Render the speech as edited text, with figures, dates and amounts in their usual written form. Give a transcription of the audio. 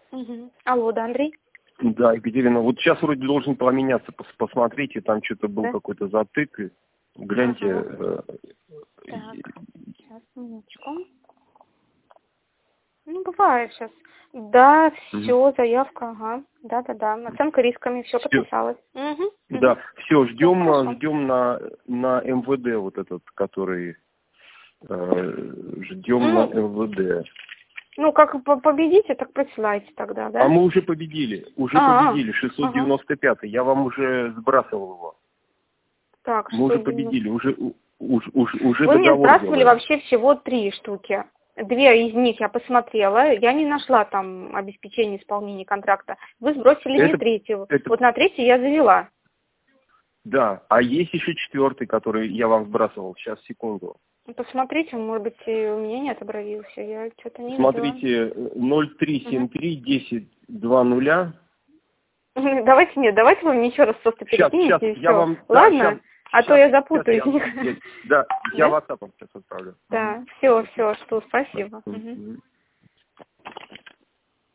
Угу. Алло, да, Андрей? Да, Екатерина, вот сейчас вроде должен поменяться, посмотрите, там что-то был какой-то затык, и гляньте. Ага. Так, сейчас, минуточку. Ну, бывает сейчас. Да, все, заявка, ага. Да. Оценка рисками, все подписалось. Угу. Да, все, ждем Да, на МВД вот этот, который ждем на МВД. Ну, как победите, так присылайте тогда, да? А мы уже победили, 695-й, я вам уже сбрасывал его. Так, Мы уже победили, уже Вы мне сбрасывали вообще всего 3 штуки. 2 из них я посмотрела, я не нашла там обеспечение исполнения контракта. Вы сбросили мне 3-ю. Вот на 3-ю я завела. Да, а есть еще 4-й, который я вам сбрасывал. Сейчас, секунду. Посмотрите, может быть, и у меня не отобразился. Я что-то не Смотрите, 0373 1020. Давайте вы мне еще раз просто перекинете, и все. Я вам, Ладно? То я запутаюсь. Да, я WhatsApp сейчас отправлю. Да, все, жду, спасибо.